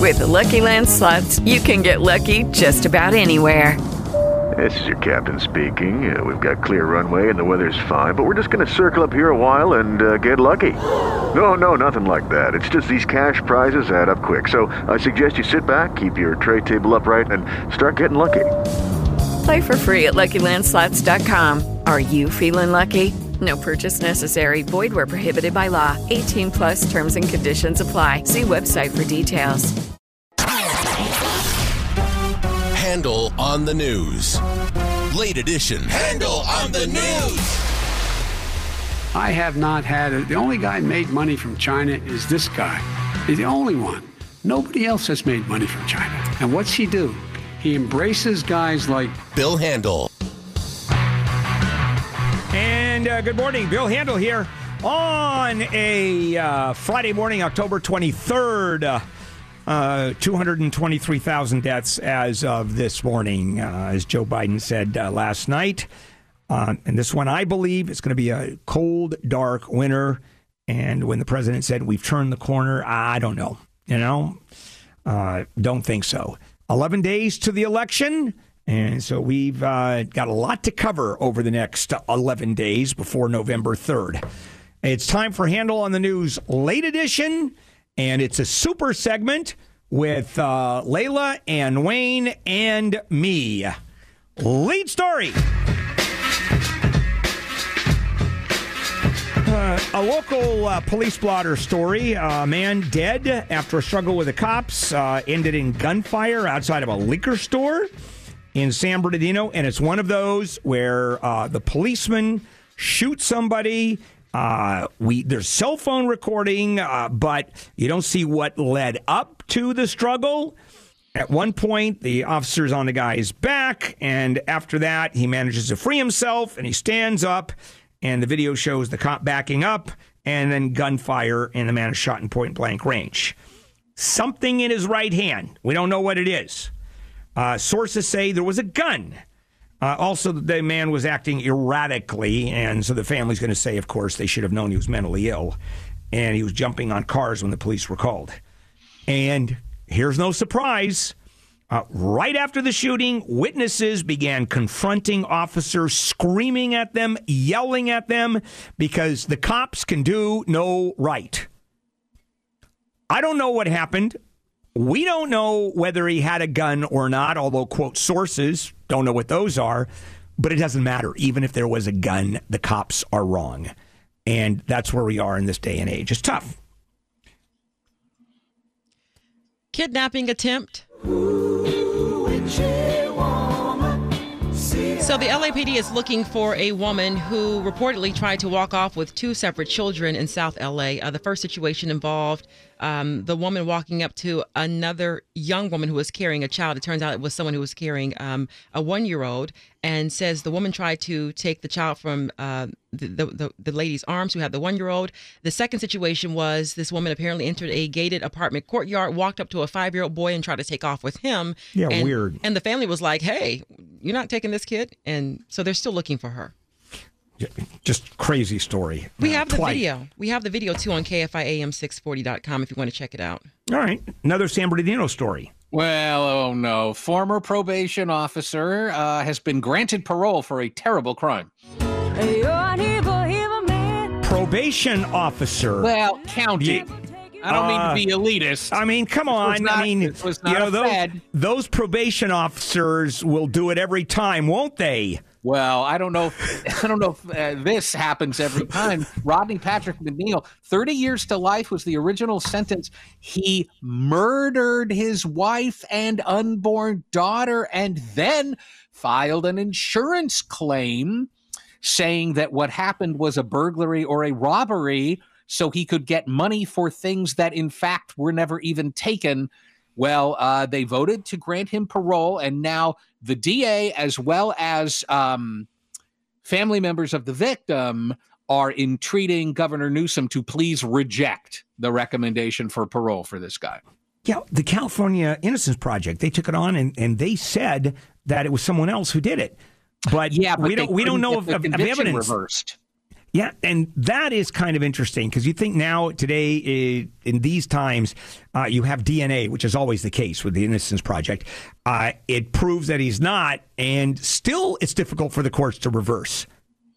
With the Lucky Land Slots, you can get lucky just about anywhere. This is your captain speaking. We've got clear runway and the weather's fine, but we're just going to circle up here a while and get lucky. No, nothing like that. It's just these cash prizes add up quick. So I suggest you sit back, keep your tray table upright, and start getting lucky. Play for free at LuckyLandSlots.com. Are you feeling lucky? No purchase necessary. Void where prohibited by law. 18 plus terms and conditions apply. See website for details. Handel on the News. Late edition. Handel on the News. I have not had it. The only guy made money from China is this guy. He's the only one. Nobody else has made money from China. And what's he do? He embraces guys like Bill Handel. And good morning, Bill Handel here on a Friday morning, October 23rd. 223,000 deaths as of this morning, as Joe Biden said last night. And this one, I believe, is going to be a cold, dark winter. And when the president said we've turned the corner, I don't know. Don't think so. 11 days to the election. And so we've got a lot to cover over the next 11 days before November 3rd. It's time for Handel on the News Late Edition. And it's a super segment with Layla and Wayne and me. Lead story. A local police blotter story. A man dead after a struggle with the cops ended in gunfire outside of a liquor store in San Bernardino. And it's one of those where the policeman shoots somebody. There's cell phone recording, but you don't see what led up to the struggle. At one point, the officer's on the guy's back, and after that, he manages to free himself, and he stands up, and the video shows the cop backing up, and then gunfire, and the man is shot in point-blank range. Something in his right hand. We don't know what it is. Sources say there was a gun. Also, the man was acting erratically, and so the family's going to say, of course, they should have known he was mentally ill, and he was jumping on cars when the police were called. And here's no surprise. Right after the shooting, witnesses began confronting officers, screaming at them, yelling at them, because the cops can do no right. I don't know what happened. We don't know whether he had a gun or not, although, quote, sources don't know what those are. But it doesn't matter. Even if there was a gun, the cops are wrong. And that's where we are in this day and age. It's tough. Kidnapping attempt. So the LAPD is looking for a woman who reportedly tried to walk off with two separate children in South LA. The first situation involved the woman walking up to another young woman who was carrying a child. It turns out it was someone who was carrying a 1-year-old, and says the woman tried to take the child from the lady's arms who had the 1-year-old. The second situation was this woman apparently entered a gated apartment courtyard, walked up to a 5-year-old boy and tried to take off with him. Yeah, weird. And the family was like, hey, you're not taking this kid. And so they're still looking for her. Just crazy story. We have the video. We have the video, too, on KFIAM640.com if you want to check it out. All right. Another San Bernardino story. Well, oh no. Former probation officer has been granted parole for a terrible crime. Probation officer. Well, county. I don't mean to be elitist. I mean, come on. Those probation officers will do it every time, won't they? Well, I don't know if this happens every time. Rodney Patrick McNeil, 30 years to life was the original sentence. He murdered his wife and unborn daughter and then filed an insurance claim saying that what happened was a burglary or a robbery, so he could get money for things that, in fact, were never even taken. Well, they voted to grant him parole, and now the DA, as well as family members of the victim, are entreating Governor Newsom to please reject the recommendation for parole for this guy. Yeah, the California Innocence Project, they took it on, and they said that it was someone else who did it. But, we don't know of evidence. Reversed. Yeah, and that is kind of interesting because you think now, today, in these times, you have DNA, which is always the case with the Innocence Project. It proves that he's not, and still it's difficult for the courts to reverse.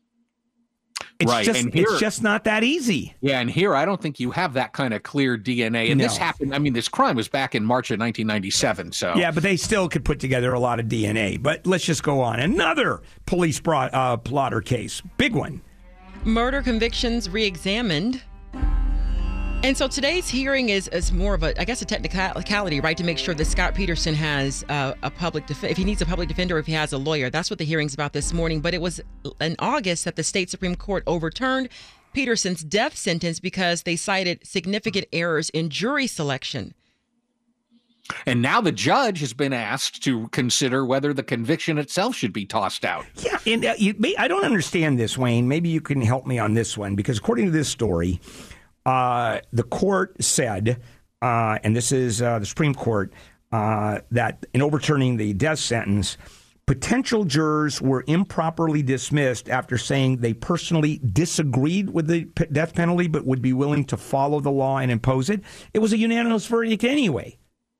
It's just not that easy. Yeah, and here I don't think you have that kind of clear DNA. And this happened, this crime was back in March of 1997. So yeah, but they still could put together a lot of DNA. But let's just go on. Another police plotter case. Big one. Murder convictions re-examined. And so today's hearing is more of a technicality, right? To make sure that Scott Peterson has a public if he needs a public defender, or if he has a lawyer. That's what the hearing's about this morning. But it was in August that the state Supreme Court overturned Peterson's death sentence because they cited significant errors in jury selection. And now the judge has been asked to consider whether the conviction itself should be tossed out. Yeah, and I don't understand this, Wayne. Maybe you can help me on this one, because according to this story, the court said, and this is the Supreme Court, that in overturning the death sentence, potential jurors were improperly dismissed after saying they personally disagreed with the death penalty but would be willing to follow the law and impose it. It was a unanimous verdict anyway.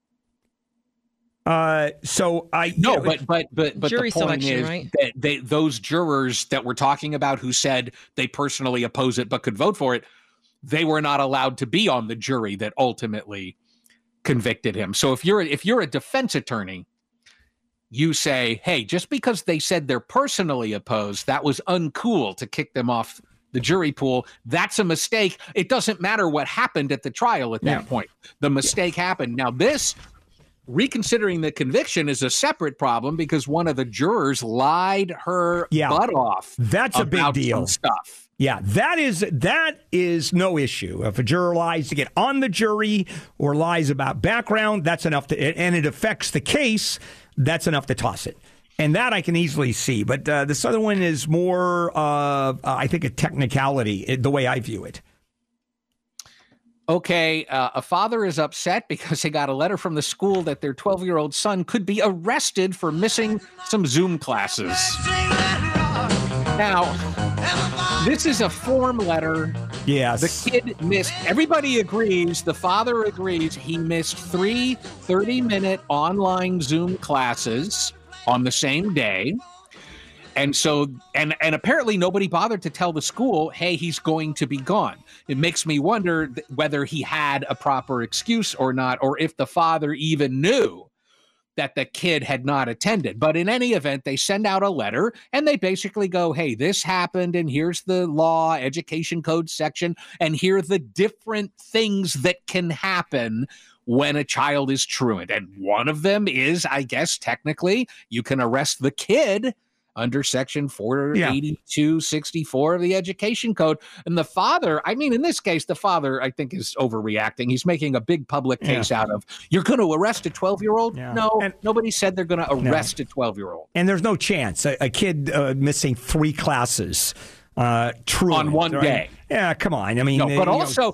But jury the point selection, is right? that those jurors that we're talking about who said they personally oppose it but could vote for it, they were not allowed to be on the jury that ultimately convicted him. So if you're a defense attorney, you say, hey, just because they said they're personally opposed, that was uncool to kick them off the jury pool. That's a mistake. It doesn't matter what happened at the trial at that point. The mistake happened. Now this, reconsidering the conviction, is a separate problem because one of the jurors lied her butt off. That's a big deal. Some stuff. Yeah, that is no issue. If a juror lies to get on the jury or lies about background, that's enough and it affects the case, that's enough to toss it. And that I can easily see. But this other one is more, I think, a technicality, the way I view it. Okay, a father is upset because he got a letter from the school that their 12-year-old son could be arrested for missing some Zoom classes. Now, this is a form letter. Yes. The kid missed, everybody agrees, the father agrees, he missed 3 30-minute online Zoom classes on the same day. And so, and apparently nobody bothered to tell the school, hey, he's going to be gone. It makes me wonder whether he had a proper excuse or not, or if the father even knew that the kid had not attended. But in any event, they send out a letter and they basically go, hey, this happened, and here's the law, education code section, and here are the different things that can happen when a child is truant. And one of them is, I guess, technically, you can arrest the kid under section 482-64 of the education code. And the father, in this case, the father, I think, is overreacting. He's making a big public case out of, you're going to arrest a 12-year-old? Yeah. No, and nobody said they're going to arrest a 12-year-old. And there's no chance. A kid missing 3 classes truant, on one day. Yeah, come on. But also,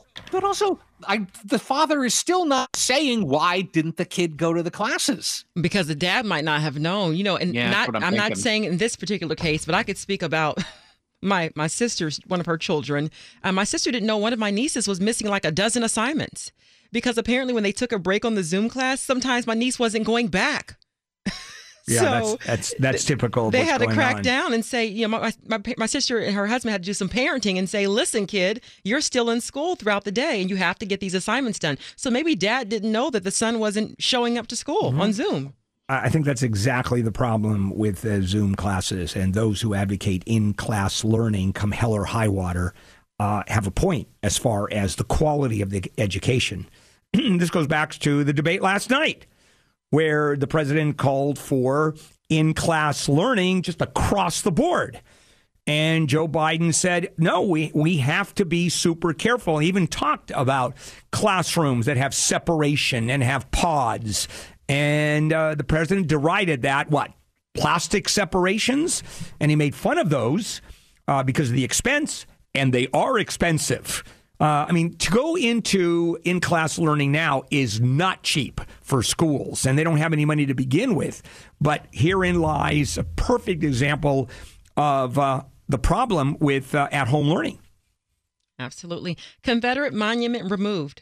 the father is still not saying, why didn't the kid go to the classes? Because the dad might not have known, I'm not saying in this particular case, but I could speak about my sister's, one of her children. My sister didn't know one of my nieces was missing like a dozen assignments because apparently when they took a break on the Zoom class, sometimes my niece wasn't going back. Yeah, so that's typical. They had to crack down and say, my sister and her husband had to do some parenting and say, listen, kid, you're still in school throughout the day and you have to get these assignments done. So maybe dad didn't know that the son wasn't showing up to school on Zoom. I think that's exactly the problem with Zoom classes, and those who advocate in-class learning come hell or high water have a point as far as the quality of the education. This goes back to the debate last night, where the president called for in-class learning just across the board. And Joe Biden said, no, we have to be super careful. He even talked about classrooms that have separation and have pods. And the president derided that, plastic separations? And he made fun of those because of the expense, and they are expensive. To go into in-class learning now is not cheap for schools, and they don't have any money to begin with. But herein lies a perfect example of the problem with at-home learning. Absolutely. Confederate monument removed.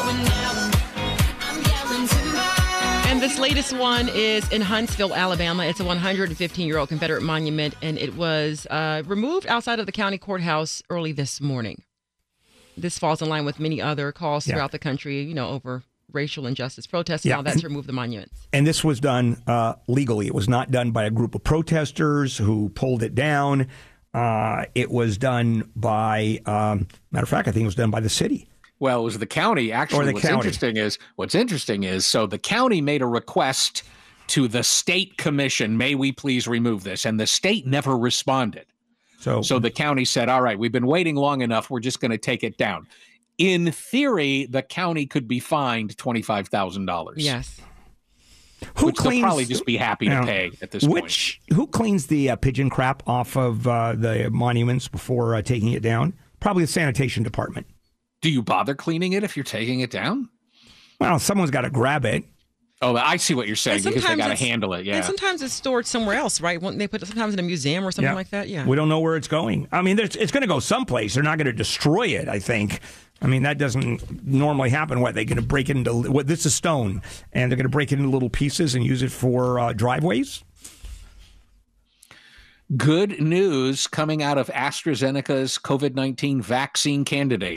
And this latest one is in Huntsville, Alabama. It's a 115-year-old Confederate monument, and it was removed outside of the county courthouse early this morning. This falls in line with many other calls throughout the country, over racial injustice protests and all that to remove the monuments. And this was done legally. It was not done by a group of protesters who pulled it down. It was done by, matter of fact, I think it was done by the city. Well, it was the county. Actually, what's interesting is, so the county made a request to the state commission, may we please remove this? And the state never responded. So the county said, all right, we've been waiting long enough. We're just going to take it down. In theory, the county could be fined $25,000. Yes. Which they'll probably just be happy to pay at this point. Who cleans the pigeon crap off of the monuments before taking it down? Probably the sanitation department. Do you bother cleaning it if you're taking it down? Well, someone's got to grab it. Oh, I see what you're saying, because they got to handle it, yeah. And sometimes it's stored somewhere else, right? They put it sometimes in a museum or something like that, We don't know where it's going. I mean, it's going to go someplace. They're not going to destroy it, I think. I mean, that doesn't normally happen. What, they're going to break it into, this is stone, and they're going to break it into little pieces and use it for driveways? Good news coming out of AstraZeneca's COVID-19 vaccine candidate.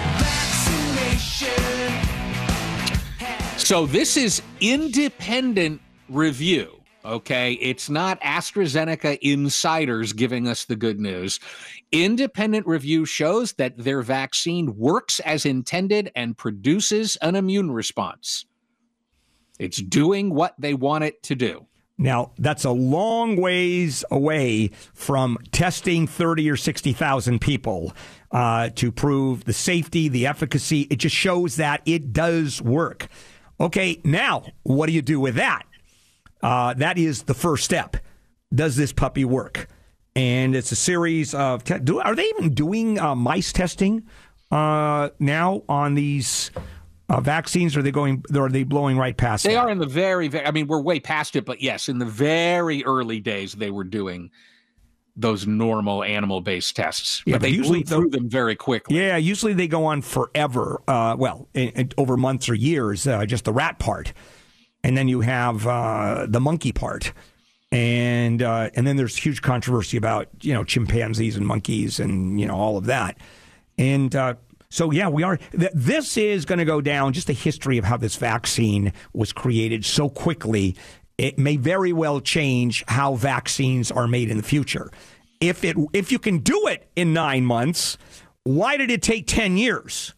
So this is independent review, okay? It's not AstraZeneca insiders giving us the good news. Independent review shows that their vaccine works as intended and produces an immune response. It's doing what they want it to do. Now, that's a long ways away from testing 30 or 60,000 people to prove the safety, the efficacy. It just shows that it does work. Okay, now, what do you do with that? That is the first step. Does this puppy work? And it's a series of... are they even doing mice testing now on these vaccines? Or are they blowing right past They that? are in the very... I mean, we're way past it, but yes, in the very early days, they were doing those normal animal-based tests. Yeah, but they blew through them very quickly. Yeah, usually they go on forever. Over months or years, just the rat part. And then you have the monkey part. And then there's huge controversy about, chimpanzees and monkeys and, all of that. And so, we are. This is going to go down, just a history of how this vaccine was created so quickly. It may very well change how vaccines are made in the future. If you can do it in 9 months, why did it take 10 years?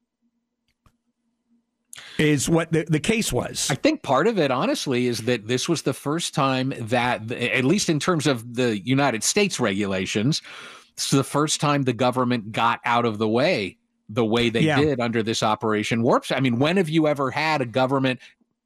Is what the case was. I think part of it, honestly, is that this was the first time that, at least in terms of the United States regulations, it's the first time the government got out of the way they did under this Operation Warp Speed. I mean, when have you ever had a government,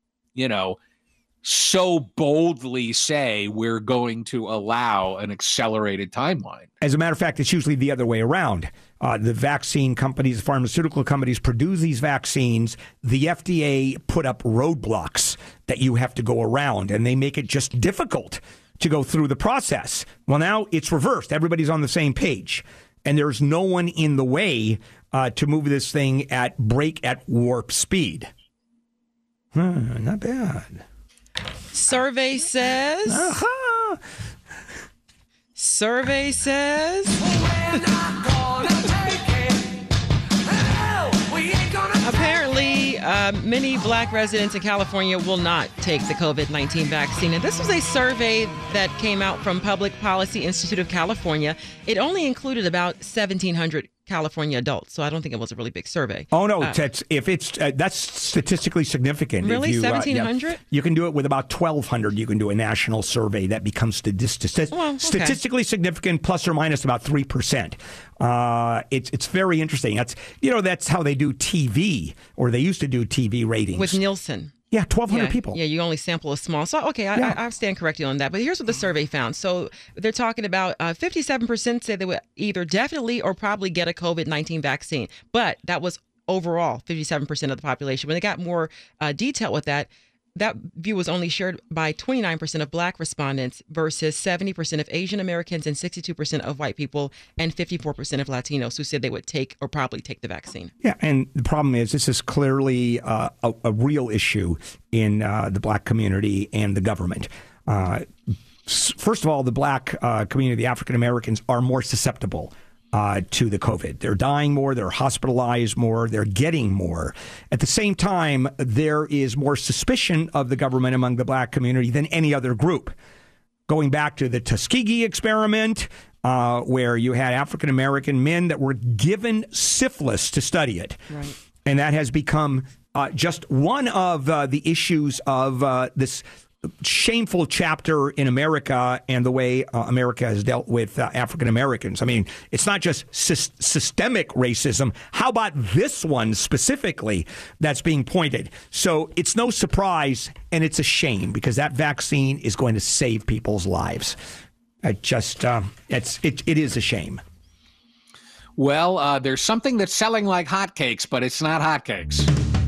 so boldly say we're going to allow an accelerated timeline? As a matter of fact, it's usually the other way around. The vaccine companies, the pharmaceutical companies produce these vaccines. The FDA put up roadblocks that you have to go around, and they make it just difficult to go through the process. Well, now it's reversed. Everybody's on the same page, and there's no one in the way to move this thing at warp speed. Not bad. Survey says. Survey says. Apparently, many black residents in California will not take the COVID-19 vaccine. And this was a survey that came out from Public Policy Institute of California. It only included about 1,700 California adults, so I don't think it was a really big survey. Oh no, that's statistically significant. Really, 1,700? You can do it with about 1,200. You can do a national survey that becomes statistically significant, plus or minus about 3%. It's very interesting. That's how they do TV, or they used to do TV ratings with Nielsen. Yeah, 1,200 people. Yeah, you only sample a small. So, okay, I stand corrected on that. But here's what the survey found. So they're talking about 57% say they would either definitely or probably get a COVID-19 vaccine. But that was overall 57% of the population. When they got more detail with that, that view was only shared by 29% of Black respondents versus 70% of Asian Americans and 62% of white people and 54% of Latinos who said they would take or probably take the vaccine. Yeah, and the problem is this is clearly a real issue in the Black community and the government. First of all, the Black community, the African Americans, are more susceptible to the COVID. They're dying more, they're hospitalized more, they're getting more. At the same time, there is more suspicion of the government among the Black community than any other group. Going back to the Tuskegee experiment, where you had African American men that were given syphilis to study it. Right. And that has become just one of the issues of this shameful chapter in America and the way America has dealt with African Americans. I mean, it's not just systemic racism. How about this one specifically that's being pointed? So it's no surprise, and it's a shame because that vaccine is going to save people's lives. It is a shame. Well, there's something that's selling like hotcakes, but it's not hotcakes.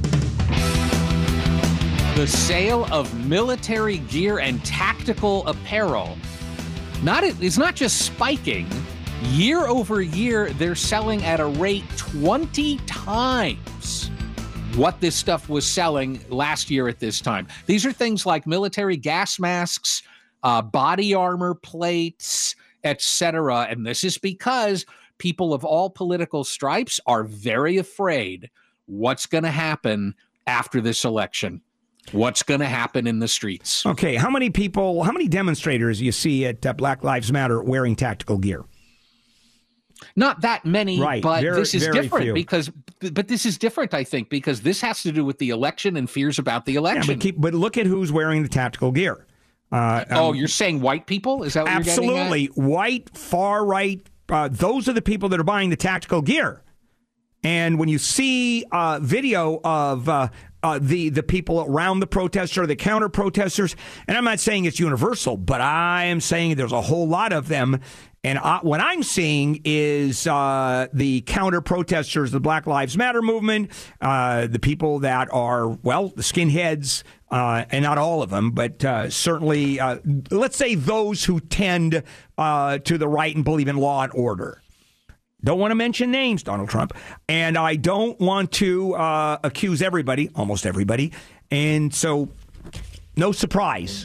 The sale of military gear and tactical apparel is not just spiking. Year over year, they're selling at a rate 20 times what this stuff was selling last year at this time. These are things like military gas masks, body armor plates, etc. And this is because people of all political stripes are very afraid what's going to happen after this election. What's going to happen in the streets? Okay, how many demonstrators you see at Black Lives Matter wearing tactical gear? Not that many, right. But this is different few. But this is different, I think, because this has to do with the election and fears about the election. Yeah, but look at who's wearing the tactical gear. You're saying white people? Is that what absolutely. You're getting at? White, far right, those are the people that are buying the tactical gear. And when you see video of the people around the protester, the counter protesters, and I'm not saying it's universal, but I am saying there's a whole lot of them. And what I'm seeing is the counter protesters, the Black Lives Matter movement, the people that are, well, the skinheads, and not all of them, but certainly, let's say those who tend to the right and believe in law and order. Don't want to mention names, Donald Trump. And I don't want to accuse everybody, almost everybody. And so no surprise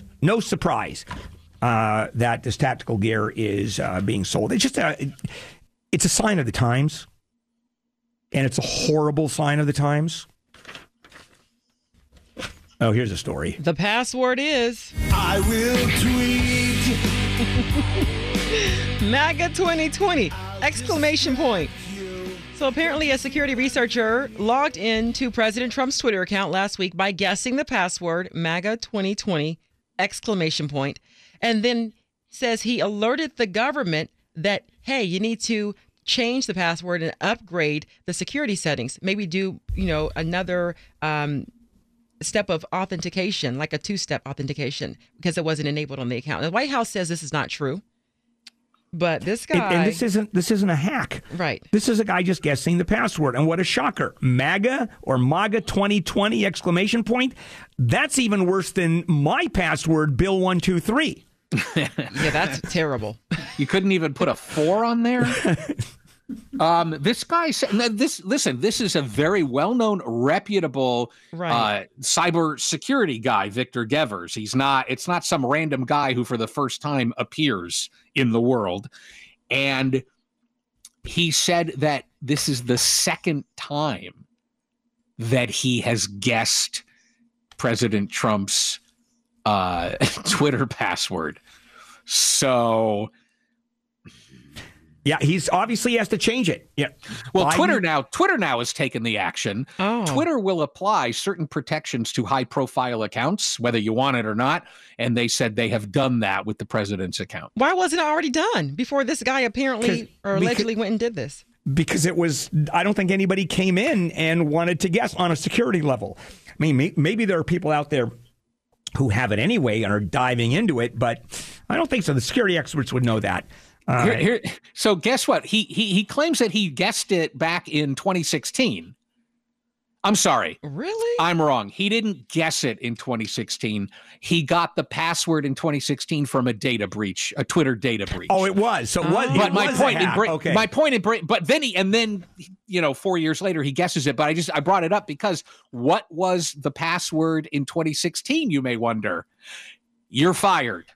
that this tactical gear is being sold. It's just it's a sign of the times. And it's a horrible sign of the times. Oh, here's a story. The password is... I will tweet. MAGA 2020! Exclamation point. So apparently a security researcher logged into President Trump's Twitter account last week by guessing the password MAGA 2020! Exclamation point, and then says he alerted the government that, hey, you need to change the password and upgrade the security settings. Maybe do, another step of authentication, like a two-step authentication, because it wasn't enabled on the account. The White House says this is not true. But this guy... And this isn't a hack. Right. This is a guy just guessing the password. And what a shocker. MAGA or MAGA 2020 exclamation point. That's even worse than my password, Bill 123. Yeah, that's terrible. You couldn't even put a 4 on there? This guy said, this is a very well-known, reputable cyber security guy, Victor Gevers. It's not some random guy who for the first time appears in the world. And he said that this is the second time that he has guessed President Trump's Twitter password. So... yeah, he's obviously has to change it. Yeah. Well, Twitter now has taken the action. Oh. Twitter will apply certain protections to high-profile accounts, whether you want it or not. And they said they have done that with the president's account. Why wasn't it already done before this guy apparently or allegedly went and did this? Because I don't think anybody came in and wanted to guess on a security level. I mean, maybe there are people out there who have it anyway and are diving into it, but I don't think so. The security experts would know that. So guess what? He claims that he guessed it back in 2016. I'm sorry. Really? I'm wrong. He didn't guess it in 2016. He got the password in 2016 from a data breach, a Twitter data breach. Oh, it was. So what? But my point in but then 4 years later he guesses it. But I brought it up because what was the password in 2016? You may wonder. You're fired.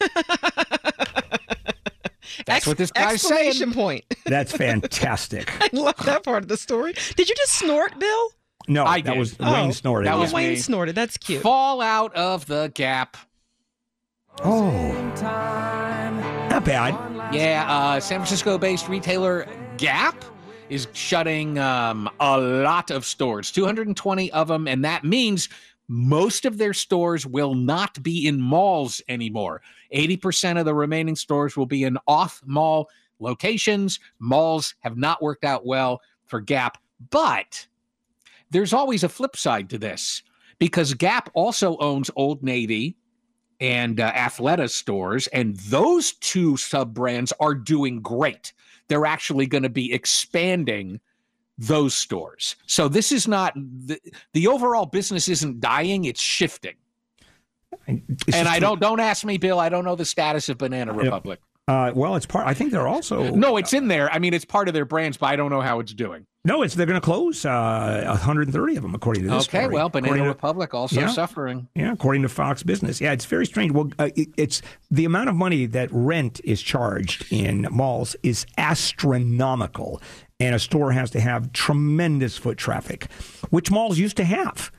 That's what this guy's saying. Exclamation point. That's fantastic. I love that part of the story. Did you just snort, Bill? No, I that did. was Wayne snorted. That was Wayne me. snorted. That's cute. Fall out of the Gap. Oh, not bad. Yeah, San Francisco-based retailer Gap is shutting a lot of stores, 220 of them, and that means most of their stores will not be in malls anymore. 80% of the remaining stores will be in off-mall locations. Malls have not worked out well for Gap, but there's always a flip side to this because Gap also owns Old Navy and Athleta stores, and those two sub-brands are doing great. They're actually going to be expanding those stores. So this is not the overall business isn't dying, it's shifting. And don't ask me, Bill, I don't know the status of Banana Republic. Well, it's part. I think they're also. No, it's in there. I mean, it's part of their brands, but I don't know how it's doing. No, they're going to close 130 of them, according to this story. Okay, well, Banana Republic also suffering. Yeah, according to Fox Business. Yeah, it's very strange. Well, it's the amount of money that rent is charged in malls is astronomical, and a store has to have tremendous foot traffic, which malls used to have.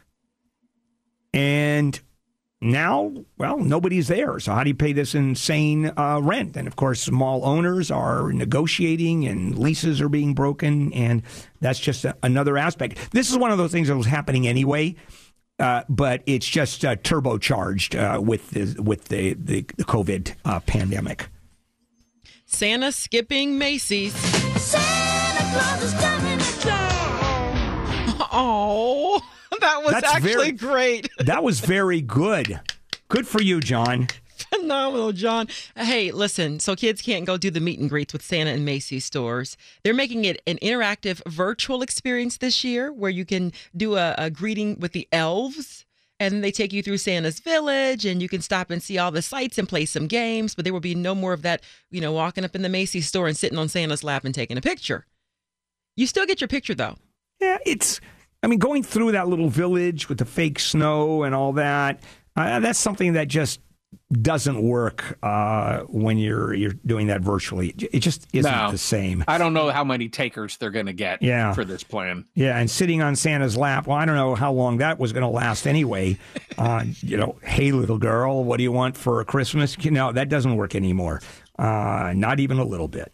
And now, well, nobody's there. So how do you pay this insane rent? And, of course, mall owners are negotiating and leases are being broken, and that's just another aspect. This is one of those things that was happening anyway, but it's just turbocharged with the COVID pandemic. Santa skipping Macy's. Santa Claus is coming to town. Oh, that was actually great. That was very good. Good for you, John. Phenomenal, John. Hey, listen, so kids can't go do the meet and greets with Santa in Macy's stores. They're making it an interactive virtual experience this year where you can do a greeting with the elves. And they take you through Santa's village, and you can stop and see all the sights and play some games. But there will be no more of that, walking up in the Macy's store and sitting on Santa's lap and taking a picture. You still get your picture, though. Yeah, going through that little village with the fake snow and all that, that's something that just doesn't work when you're doing that virtually. It just isn't the same. I don't know how many takers they're going to get for this plan. Yeah, and sitting on Santa's lap, well, I don't know how long that was going to last anyway. Hey, little girl, what do you want for Christmas? That doesn't work anymore. Not even a little bit.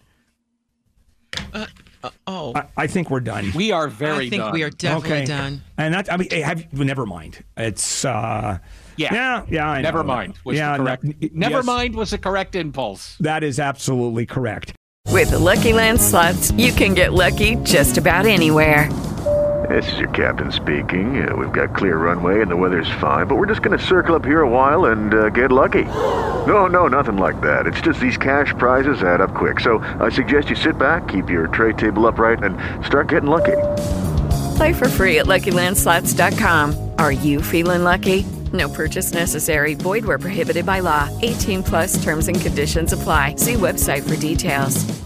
I think we're done. We are very done. I think we are definitely done. And never mind. It's yeah. I never know. Mind was the correct. Never mind was the correct impulse. That is absolutely correct. With the Lucky Land Slots, you can get lucky just about anywhere. This is your captain speaking. We've got clear runway and the weather's fine, but we're just going to circle up here a while and get lucky. No, nothing like that. It's just these cash prizes add up quick. So I suggest you sit back, keep your tray table upright, and start getting lucky. Play for free at LuckyLandSlots.com. Are you feeling lucky? No purchase necessary. Void where prohibited by law. 18+ terms and conditions apply. See website for details.